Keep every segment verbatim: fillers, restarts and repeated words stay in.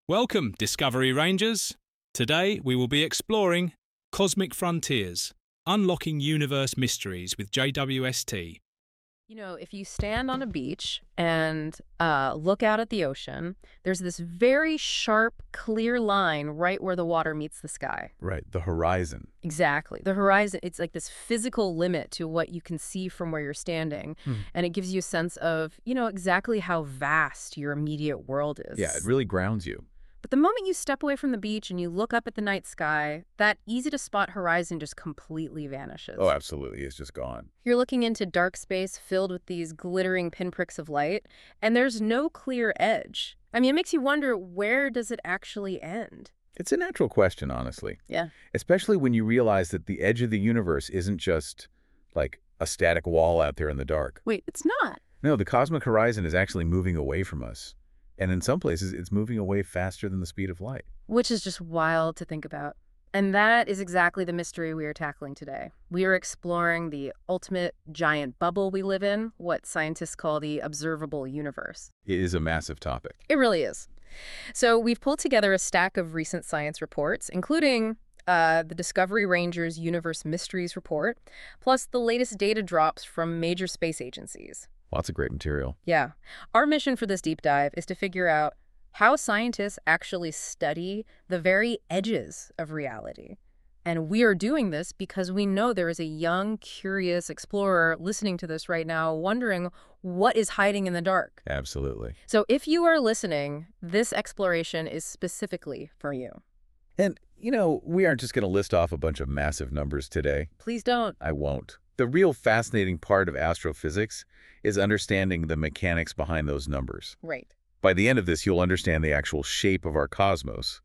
Welcome, Discovery Rangers. Today we will be exploring Cosmic Frontiers, Unlocking Universe Mysteries with J W S T. You know, if you stand on a beach and uh, look out at the ocean, there's this very sharp, clear line right where the water meets the sky. Right, the horizon. Exactly. The horizon, it's like this physical limit to what you can see from where you're standing. Hmm. And it gives you a sense of, you know, exactly how vast your immediate world is. Yeah, it really grounds you. But the moment you step away from the beach and you look up at the night sky, that easy-to-spot horizon just completely vanishes. Oh, absolutely. It's just gone. You're looking into dark space filled with these glittering pinpricks of light, and there's no clear edge. I mean, it makes you wonder, where does it actually end? It's a natural question, honestly. Yeah. Especially when you realize that the edge of the universe isn't just like a static wall out there in the dark. Wait, it's not. No, the cosmic horizon is actually moving away from us. And in some places, it's moving away faster than the speed of light. Which is just wild to think about. And that is exactly the mystery we are tackling today. We are exploring the ultimate giant bubble we live in, what scientists call the observable universe. It is a massive topic. It really is. So we've pulled together a stack of recent science reports, including uh, the Discovery Rangers Universe Mysteries Report, plus the latest data drops from major space agencies. Lots of great material. Yeah. Our mission for this deep dive is to figure out how scientists actually study the very edges of reality. And we are doing this because we know there is a young, curious explorer listening to this right now wondering what is hiding in the dark. Absolutely. So if you are listening, this exploration is specifically for you. And, you know, we aren't just going to list off a bunch of massive numbers today. Please don't. I won't. The real fascinating part of astrophysics is understanding the mechanics behind those numbers. Right. By the end of this, you'll understand the actual shape of our cosmos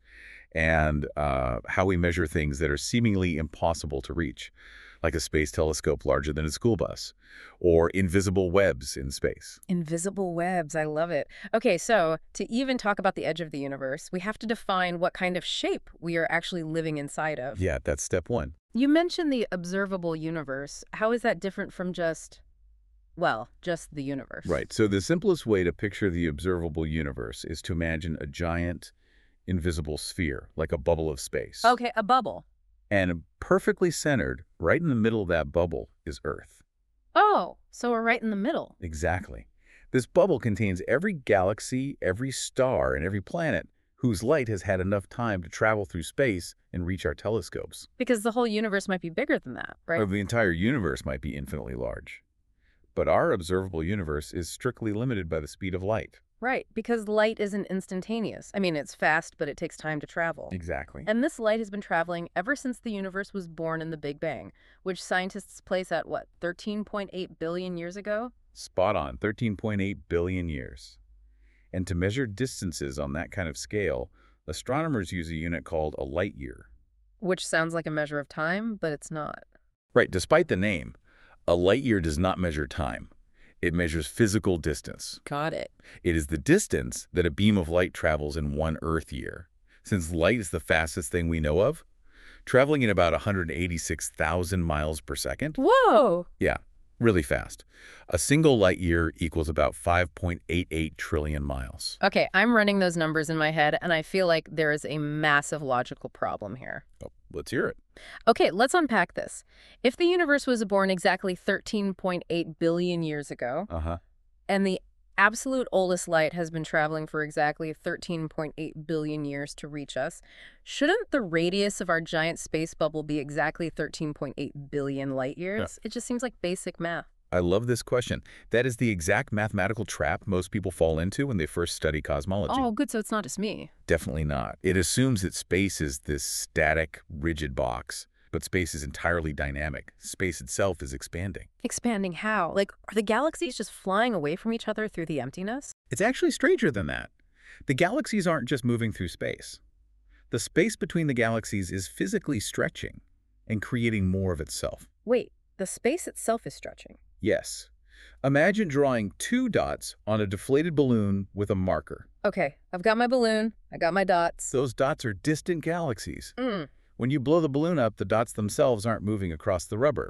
and uh, how we measure things that are seemingly impossible to reach, like a space telescope larger than a school bus, or invisible webs in space. Invisible webs, I love it. Okay, so to even talk about the edge of the universe, we have to define what kind of shape we are actually living inside of. Yeah, that's step one. You mentioned the observable universe. How is that different from just, well, just the universe? Right. So the simplest way to picture the observable universe is to imagine a giant, invisible sphere, like a bubble of space. Okay, a bubble. And perfectly centered, right in the middle of that bubble, is Earth. Oh, so we're right in the middle. Exactly. This bubble contains every galaxy, every star, and every planet whose light has had enough time to travel through space and reach our telescopes. Because the whole universe might be bigger than that, right? Or the entire universe might be infinitely large. But our observable universe is strictly limited by the speed of light. Right, because light isn't instantaneous. I mean, it's fast, but it takes time to travel. Exactly. And this light has been traveling ever since the universe was born in the Big Bang, which scientists place at, what, thirteen point eight billion years ago? Spot on, thirteen point eight billion years. And to measure distances on that kind of scale, astronomers use a unit called a light year. Which sounds like a measure of time, but it's not. Right, despite the name, a light year does not measure time. It measures physical distance. Got it. It is the distance that a beam of light travels in one Earth year. Since light is the fastest thing we know of, traveling at about one hundred eighty-six thousand miles per second. Whoa! Yeah, really fast. A single light year equals about five point eight eight trillion miles. Okay, I'm running those numbers in my head, and I feel like there is a massive logical problem here. Oh, let's hear it. Okay, let's unpack this. If the universe was born exactly thirteen point eight billion years ago, Uh-huh. and the absolute oldest light has been traveling for exactly thirteen point eight billion years to reach us, shouldn't the radius of our giant space bubble be exactly thirteen point eight billion light years? Yeah. It just seems like basic math. I love this question. That is the exact mathematical trap most people fall into when they first study cosmology. Oh, good, so it's not just me. Definitely not. It assumes that space is this static, rigid box, but space is entirely dynamic. Space itself is expanding. Expanding how? Like, are the galaxies just flying away from each other through the emptiness? It's actually stranger than that. The galaxies aren't just moving through space. The space between the galaxies is physically stretching and creating more of itself. Wait, the space itself is stretching? Yes. Imagine drawing two dots on a deflated balloon with a marker. Okay, I've got my balloon. I got my dots. Those dots are distant galaxies. Mm. When you blow the balloon up, the dots themselves aren't moving across the rubber, right?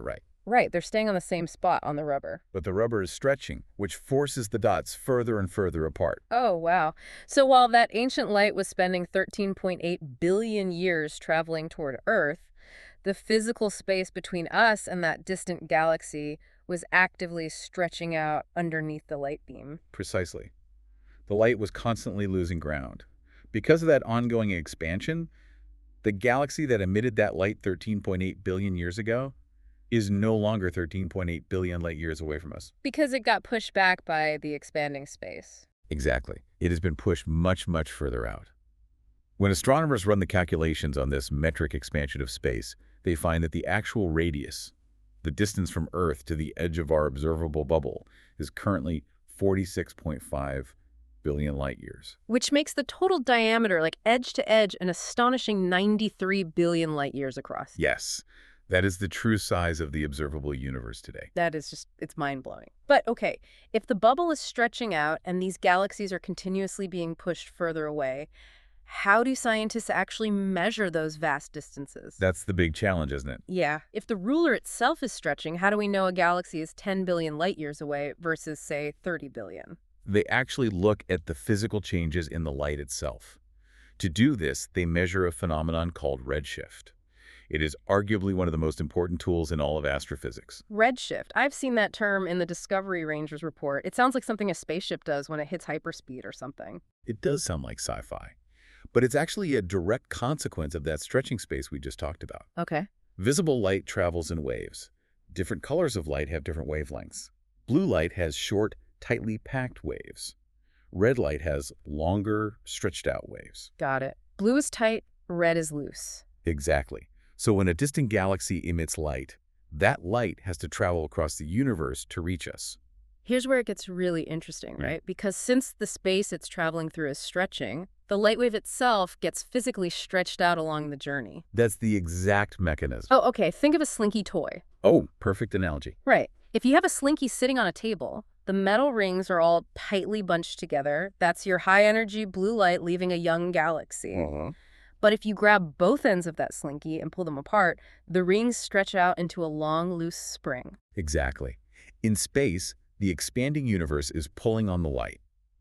Right, they're staying on the same spot on the rubber. But the rubber is stretching, which forces the dots further and further apart. Oh, wow. So while that ancient light was spending thirteen point eight billion years traveling toward Earth, the physical space between us and that distant galaxy was actively stretching out underneath the light beam. Precisely. The light was constantly losing ground. Because of that ongoing expansion, the galaxy that emitted that light thirteen point eight billion years ago is no longer thirteen point eight billion light years away from us. Because it got pushed back by the expanding space. Exactly. It has been pushed much, much further out. When astronomers run the calculations on this metric expansion of space, they find that the actual radius, the distance from Earth to the edge of our observable bubble, is currently forty-six point five billion light years. Which makes the total diameter, like edge to edge, an astonishing ninety-three billion light years across. Yes, that is the true size of the observable universe today. That is just, it's mind-blowing. But okay, if the bubble is stretching out and these galaxies are continuously being pushed further away, how do scientists actually measure those vast distances? That's the big challenge, isn't it? Yeah. If the ruler itself is stretching, how do we know a galaxy is ten billion light years away versus, say, thirty billion? They actually look at the physical changes in the light itself. To do this, they measure a phenomenon called redshift. It is arguably one of the most important tools in all of astrophysics. Redshift. I've seen that term in the Discovery Rangers report. It sounds like something a spaceship does when it hits hyperspeed or something. It does sound like sci-fi, but it's actually a direct consequence of that stretching space we just talked about. Okay. Visible light travels in waves. Different colors of light have different wavelengths. Blue light has short, tightly packed waves. Red light has longer, stretched out waves. Got it. Blue is tight, red is loose. Exactly. So when a distant galaxy emits light, that light has to travel across the universe to reach us. Here's where it gets really interesting, Yeah. right? Because since the space it's traveling through is stretching, the light wave itself gets physically stretched out along the journey. That's the exact mechanism. Oh, okay. Think of a slinky toy. Oh, perfect analogy. Right. If you have a slinky sitting on a table, the metal rings are all tightly bunched together. That's your high-energy blue light leaving a young galaxy. Uh-huh. But if you grab both ends of that slinky and pull them apart, the rings stretch out into a long, loose spring. Exactly. In space, the expanding universe is pulling on the light.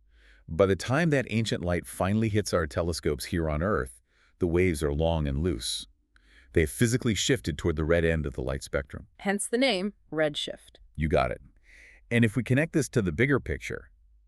By the time that ancient light finally hits our telescopes here on Earth, the waves are long and loose. They have physically shifted toward the red end of the light spectrum. Hence the name, redshift. You got it. And if we connect this to the bigger picture,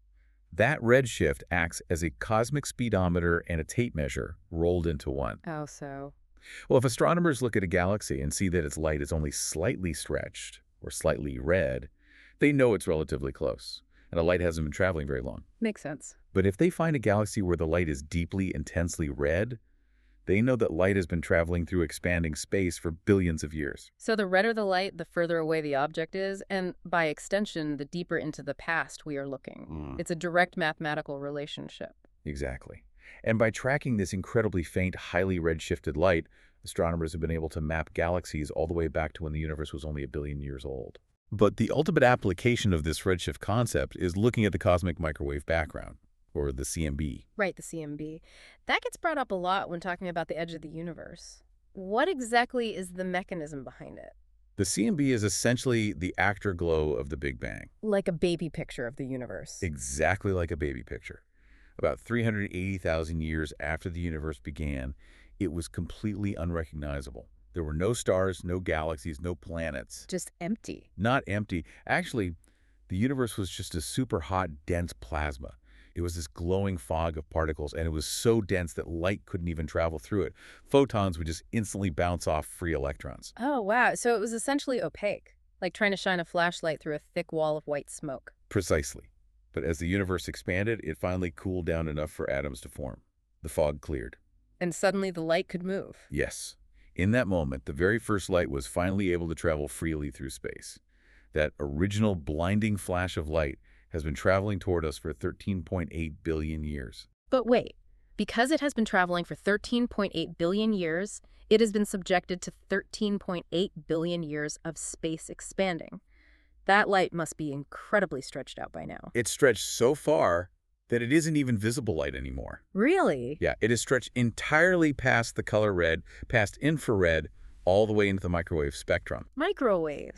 that redshift acts as a cosmic speedometer and a tape measure rolled into one. Oh, so... Well, if astronomers look at a galaxy and see that its light is only slightly stretched or slightly red, they know it's relatively close, and the light hasn't been traveling very long. Makes sense. But if they find a galaxy where the light is deeply, intensely red, they know that light has been traveling through expanding space for billions of years. So the redder the light, the further away the object is, and by extension, the deeper into the past we are looking. Mm. It's a direct mathematical relationship. Exactly. And by tracking this incredibly faint, highly redshifted light, astronomers have been able to map galaxies all the way back to when the universe was only a billion years old. But the ultimate application of this redshift concept is looking at the cosmic microwave background, or the C M B. Right, the C M B. That gets brought up a lot when talking about the edge of the universe. What exactly is the mechanism behind it? The C M B is essentially the afterglow of the Big Bang. Like a baby picture of the universe. Exactly like a baby picture. About three hundred eighty thousand years after the universe began, it was completely unrecognizable. There were no stars, no galaxies, no planets. Just empty. Not empty. Actually, the universe was just a super hot, dense plasma. It was this glowing fog of particles, and it was so dense that light couldn't even travel through it. Photons would just instantly bounce off free electrons. Oh, wow. So it was essentially opaque, like trying to shine a flashlight through a thick wall of white smoke. Precisely. But as the universe expanded, it finally cooled down enough for atoms to form. The fog cleared. And suddenly the light could move. Yes. In that moment, the very first light was finally able to travel freely through space. That original blinding flash of light has been traveling toward us for thirteen point eight billion years. But wait, because it has been traveling for thirteen point eight billion years, it has been subjected to thirteen point eight billion years of space expanding. That light must be incredibly stretched out by now. It's stretched so far that it isn't even visible light anymore. Really? Yeah, it is stretched entirely past the color red, past infrared, all the way into the microwave spectrum. Microwaves.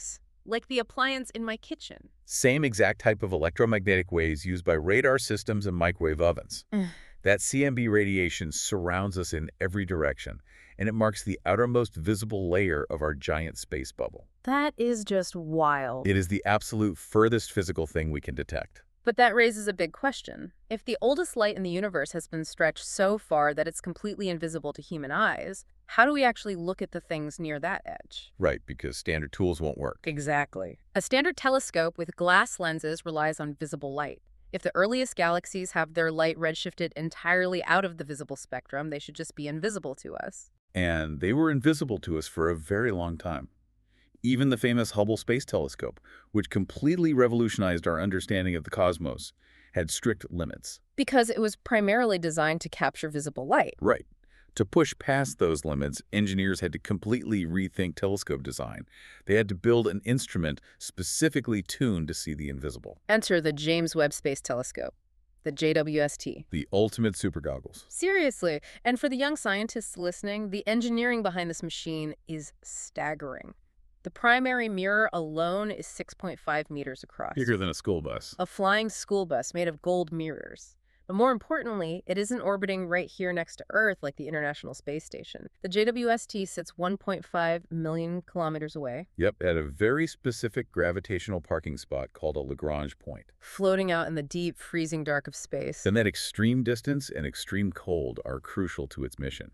like the appliance in my kitchen. Same exact type of electromagnetic waves used by radar systems and microwave ovens. That C M B radiation surrounds us in every direction, and it marks the outermost visible layer of our giant space bubble. That is just wild. It is the absolute furthest physical thing we can detect. But that raises a big question. If the oldest light in the universe has been stretched so far that it's completely invisible to human eyes, how do we actually look at the things near that edge? Right, because standard tools won't work. Exactly. A standard telescope with glass lenses relies on visible light. If the earliest galaxies have their light redshifted entirely out of the visible spectrum, they should just be invisible to us. And they were invisible to us for a very long time. Even the famous Hubble Space Telescope, which completely revolutionized our understanding of the cosmos, had strict limits. Because it was primarily designed to capture visible light. Right. To push past those limits, engineers had to completely rethink telescope design. They had to build an instrument specifically tuned to see the invisible. Enter the James Webb Space Telescope, the J W S T. The ultimate super goggles. Seriously. And for the young scientists listening, the engineering behind this machine is staggering. The primary mirror alone is six point five meters across. Bigger than a school bus. A flying school bus made of gold mirrors. But more importantly, it isn't orbiting right here next to Earth like the International Space Station. The J W S T sits one point five million kilometers away. Yep, at a very specific gravitational parking spot called a Lagrange point. Floating out in the deep, freezing dark of space. Then that extreme distance and extreme cold are crucial to its mission.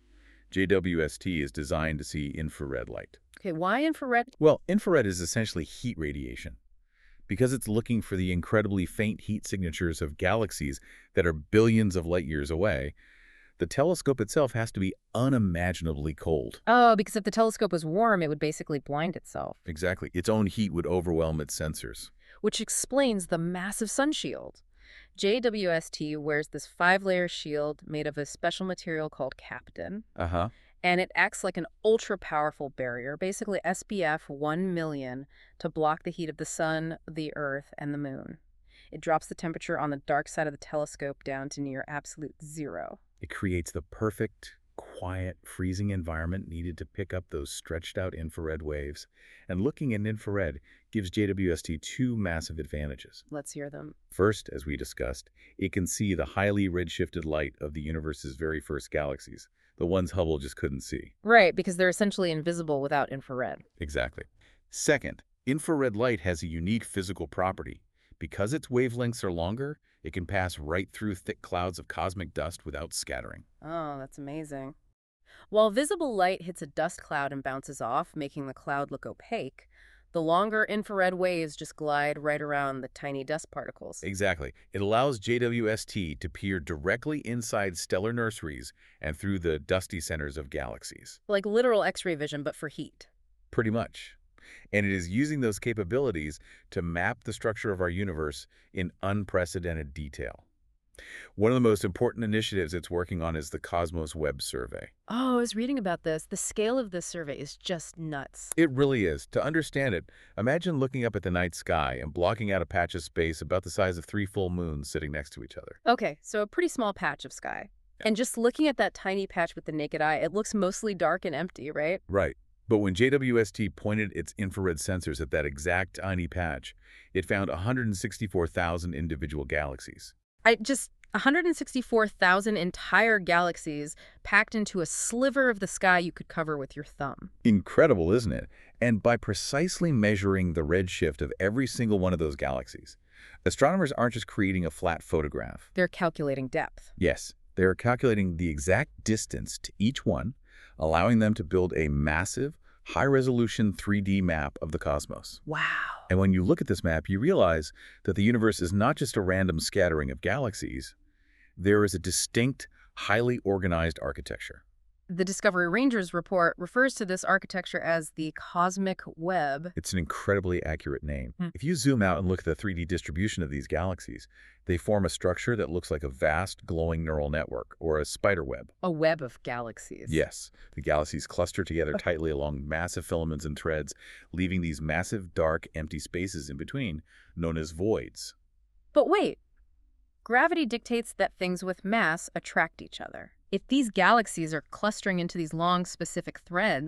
J W S T is designed to see infrared light. Okay, why infrared? Well, infrared is essentially heat radiation. Because it's looking for the incredibly faint heat signatures of galaxies that are billions of light years away, the telescope itself has to be unimaginably cold. Oh, because if the telescope was warm, it would basically blind itself. Exactly. Its own heat would overwhelm its sensors. Which explains the massive sun shield. J W S T wears this five-layer shield made of a special material called Kapton. Uh-huh. And it acts like an ultra-powerful barrier, basically S P F one million, to block the heat of the sun, the earth, and the moon. It drops the temperature on the dark side of the telescope down to near absolute zero. It creates the perfect, quiet, freezing environment needed to pick up those stretched-out infrared waves. And looking at infrared gives J W S T two massive advantages. Let's hear them. First, as we discussed, it can see the highly redshifted light of the universe's very first galaxies, the ones Hubble just couldn't see. Right, because they're essentially invisible without infrared. Exactly. Second, infrared light has a unique physical property. Because its wavelengths are longer, it can pass right through thick clouds of cosmic dust without scattering. Oh, that's amazing. While visible light hits a dust cloud and bounces off, making the cloud look opaque, the longer infrared waves just glide right around the tiny dust particles. Exactly. It allows J W S T to peer directly inside stellar nurseries and through the dusty centers of galaxies. Like literal X-ray vision, but for heat. Pretty much. And it is using those capabilities to map the structure of our universe in unprecedented detail. One of the most important initiatives it's working on is the Cosmos Web Survey. Oh, I was reading about this. The scale of this survey is just nuts. It really is. To understand it, imagine looking up at the night sky and blocking out a patch of space about the size of three full moons sitting next to each other. Okay, so a pretty small patch of sky. And just looking at that tiny patch with the naked eye, it looks mostly dark and empty, right? Right. But when J W S T pointed its infrared sensors at that exact tiny patch, it found one hundred sixty-four thousand individual galaxies. I just... one hundred sixty-four thousand entire galaxies packed into a sliver of the sky you could cover with your thumb. Incredible, isn't it? And by precisely measuring the redshift of every single one of those galaxies, astronomers aren't just creating a flat photograph. They're calculating depth. Yes, they're calculating the exact distance to each one, allowing them to build a massive, high-resolution three D map of the cosmos. Wow. And when you look at this map, you realize that the universe is not just a random scattering of galaxies. There is a distinct, highly organized architecture. The Discovery Rangers report refers to this architecture as the cosmic web. It's an incredibly accurate name. Hmm. If you zoom out and look at the three D distribution of these galaxies, they form a structure that looks like a vast, glowing neural network, or a spider web. A web of galaxies. Yes, the galaxies cluster together tightly along massive filaments and threads, leaving these massive, dark, empty spaces in between, known as voids. But wait. Gravity dictates that things with mass attract each other. If these galaxies are clustering into these long, specific threads,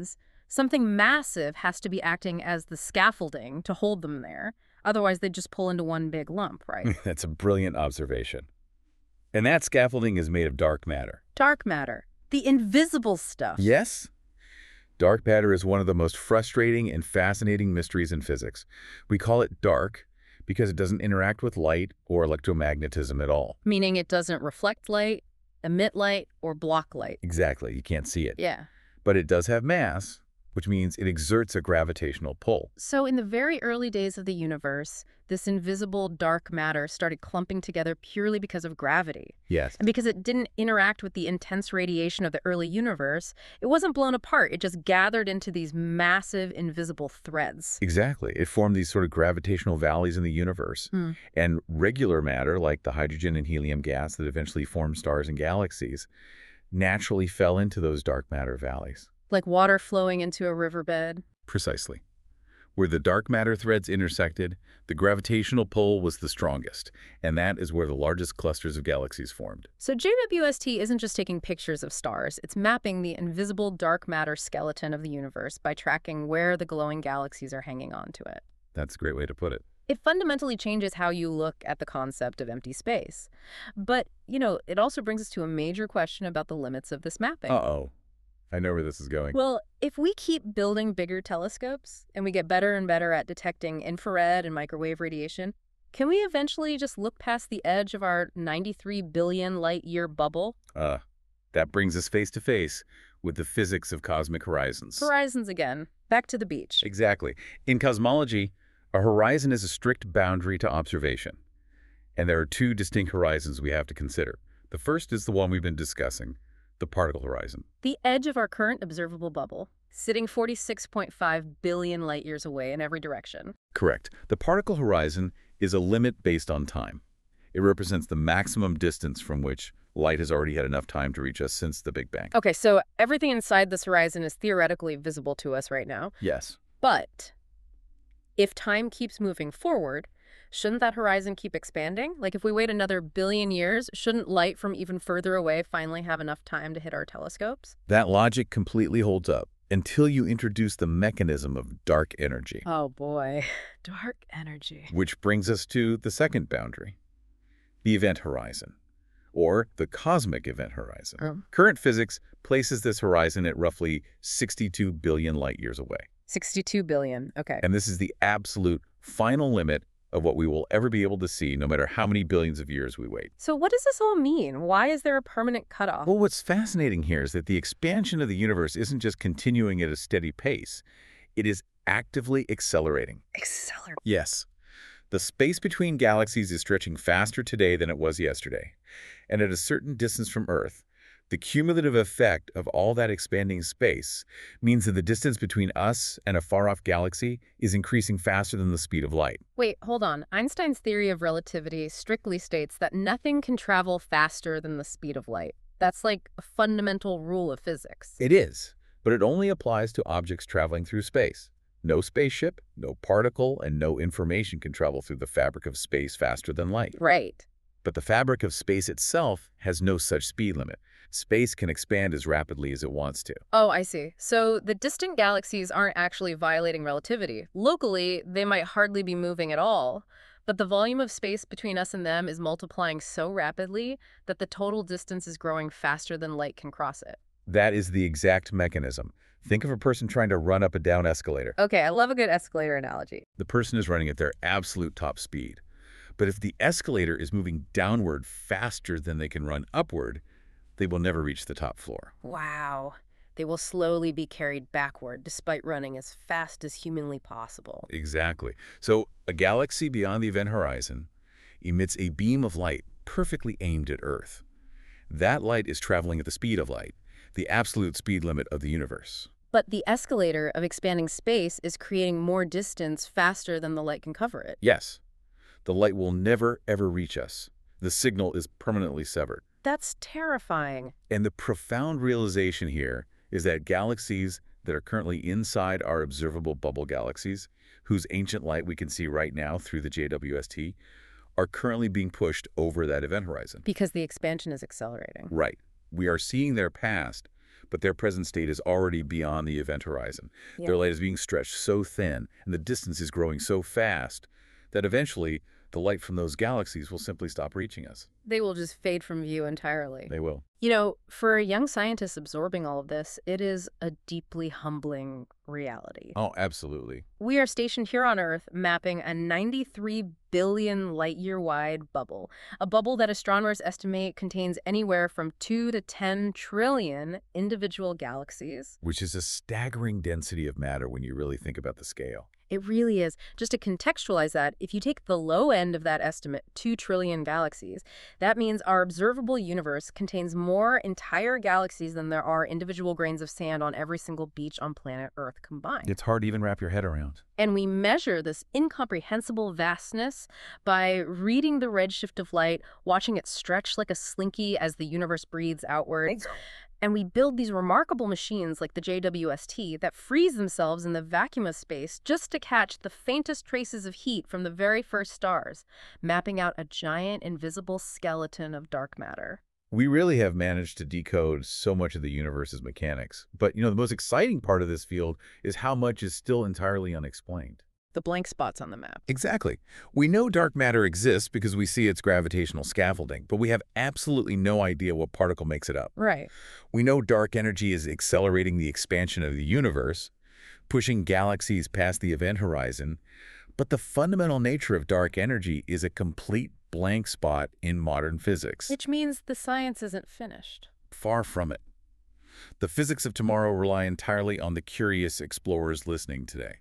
Something massive has to be acting as the scaffolding to hold them there. Otherwise, they'd just pull into one big lump, right? That's a brilliant observation. And that scaffolding is made of dark matter. Dark matter. The invisible stuff. Yes? Dark matter is one of the most frustrating and fascinating mysteries in physics. We call it dark because it doesn't interact with light or electromagnetism at all. Meaning it doesn't reflect light, emit light, or block light. Exactly. You can't see it. Yeah. But it does have mass, which means it exerts a gravitational pull. So in the very early days of the universe, this invisible dark matter started clumping together purely because of gravity. Yes. And because it didn't interact with the intense radiation of the early universe, it wasn't blown apart. It just gathered into these massive invisible threads. Exactly. It formed these sort of gravitational valleys in the universe. Hmm. And regular matter, like the hydrogen and helium gas that eventually formed stars and galaxies, naturally fell into those dark matter valleys. Like water flowing into a riverbed. Precisely. Where the dark matter threads intersected, the gravitational pull was the strongest, and that is where the largest clusters of galaxies formed. So J W S T isn't just taking pictures of stars, it's mapping the invisible dark matter skeleton of the universe by tracking where the glowing galaxies are hanging on to it. That's a great way to put it. It fundamentally changes how you look at the concept of empty space. But, you know, it also brings us to a major question about the limits of this mapping. Uh-oh. I know where this is going. Well, if we keep building bigger telescopes and we get better and better at detecting infrared and microwave radiation, can we eventually just look past the edge of our ninety-three billion light-year bubble? Uh, that brings us face to face with the physics of cosmic horizons. Horizons again. Back to the beach. Exactly. In cosmology, a horizon is a strict boundary to observation. And there are two distinct horizons we have to consider. The first is the one we've been discussing, the particle horizon. The edge of our current observable bubble, sitting forty-six point five billion light-years away in every direction. Correct. The particle horizon is a limit based on time. It represents the maximum distance from which light has already had enough time to reach us since the Big Bang. Okay, so everything inside this horizon is theoretically visible to us right now. Yes. But if time keeps moving forward, shouldn't that horizon keep expanding? Like if we wait another billion years, shouldn't light from even further away finally have enough time to hit our telescopes? That logic completely holds up until you introduce the mechanism of dark energy. Oh boy, dark energy. Which brings us to the second boundary, the event horizon, or the cosmic event horizon. Um. Current physics places this horizon at roughly sixty-two billion light-years away. sixty-two billion, okay. And this is the absolute final limit of what we will ever be able to see, no matter how many billions of years we wait. So what does this all mean? Why is there a permanent cutoff? Well, what's fascinating here is that the expansion of the universe isn't just continuing at a steady pace. It is actively accelerating. Accelerate. Yes. The space between galaxies is stretching faster today than it was yesterday. And at a certain distance from Earth, the cumulative effect of all that expanding space means that the distance between us and a far-off galaxy is increasing faster than the speed of light. Wait, hold on. Einstein's theory of relativity strictly states that nothing can travel faster than the speed of light. That's like a fundamental rule of physics. It is, but it only applies to objects traveling through space. No spaceship, no particle, and no information can travel through the fabric of space faster than light. Right. But the fabric of space itself has no such speed limit. Space can expand as rapidly as it wants to. Oh, I see. So the distant galaxies aren't actually violating relativity. Locally, they might hardly be moving at all, but the volume of space between us and them is multiplying so rapidly that the total distance is growing faster than light can cross it. That is the exact mechanism. Think of a person trying to run up a down escalator. Okay, I love a good escalator analogy. The person is running at their absolute top speed. But if the escalator is moving downward faster than they can run upward, they will never reach the top floor. Wow. They will slowly be carried backward despite running as fast as humanly possible. Exactly. So a galaxy beyond the event horizon emits a beam of light perfectly aimed at Earth. That light is traveling at the speed of light, the absolute speed limit of the universe. But the escalator of expanding space is creating more distance faster than the light can cover it. Yes. The light will never, ever reach us. The signal is permanently severed. That's terrifying. And the profound realization here is that galaxies that are currently inside our observable bubble galaxies, whose ancient light we can see right now through the J W S T, are currently being pushed over that event horizon. Because the expansion is accelerating. Right. We are seeing their past, but their present state is already beyond the event horizon. Yeah. Their light is being stretched so thin, and the distance is growing so fast, that eventually the light from those galaxies will simply stop reaching us. They will just fade from view entirely. They will. You know, for a young scientist absorbing all of this, it is a deeply humbling reality. Oh, absolutely. We are stationed here on Earth mapping a ninety-three billion light-year wide bubble, a bubble that astronomers estimate contains anywhere from two to ten trillion individual galaxies. Which is a staggering density of matter when you really think about the scale. It really is. Just to contextualize that, if you take the low end of that estimate, two trillion galaxies, that means our observable universe contains more entire galaxies than there are individual grains of sand on every single beach on planet Earth combined. It's hard to even wrap your head around. And we measure this incomprehensible vastness by reading the redshift of light, watching it stretch like a slinky as the universe breathes outward. And we build these remarkable machines like the J W S T that freeze themselves in the vacuum of space just to catch the faintest traces of heat from the very first stars, mapping out a giant invisible skeleton of dark matter. We really have managed to decode so much of the universe's mechanics. But, you know, the most exciting part of this field is how much is still entirely unexplained. The blank spots on the map. Exactly. We know dark matter exists because we see its gravitational scaffolding, but we have absolutely no idea what particle makes it up. Right. We know dark energy is accelerating the expansion of the universe, pushing galaxies past the event horizon, but the fundamental nature of dark energy is a complete blank spot in modern physics. Which means the science isn't finished. Far from it. The physics of tomorrow rely entirely on the curious explorers listening today.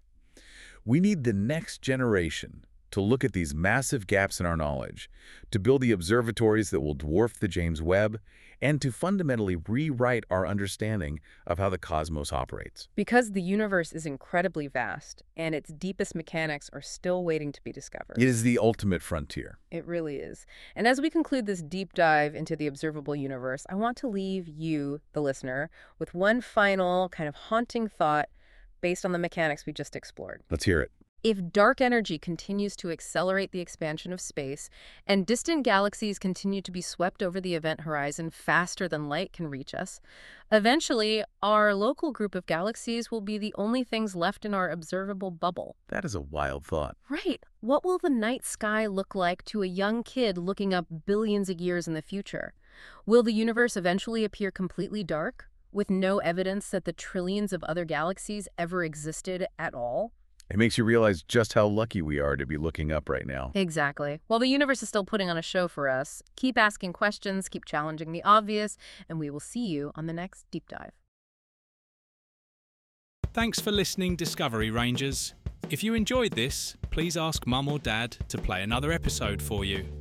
We need the next generation to look at these massive gaps in our knowledge, to build the observatories that will dwarf the James Webb, and to fundamentally rewrite our understanding of how the cosmos operates. Because the universe is incredibly vast, and its deepest mechanics are still waiting to be discovered. It is the ultimate frontier. It really is. And as we conclude this deep dive into the observable universe, I want to leave you, the listener, with one final kind of haunting thought based on the mechanics we just explored. Let's hear it. If dark energy continues to accelerate the expansion of space, and distant galaxies continue to be swept over the event horizon faster than light can reach us, eventually our local group of galaxies will be the only things left in our observable bubble. That is a wild thought. Right. What will the night sky look like to a young kid looking up billions of years in the future? Will the universe eventually appear completely dark, with no evidence that the trillions of other galaxies ever existed at all? It makes you realize just how lucky we are to be looking up right now. Exactly. While the universe is still putting on a show for us, keep asking questions, keep challenging the obvious, and we will see you on the next Deep Dive. Thanks for listening, Discovery Rangers. If you enjoyed this, please ask Mum or Dad to play another episode for you.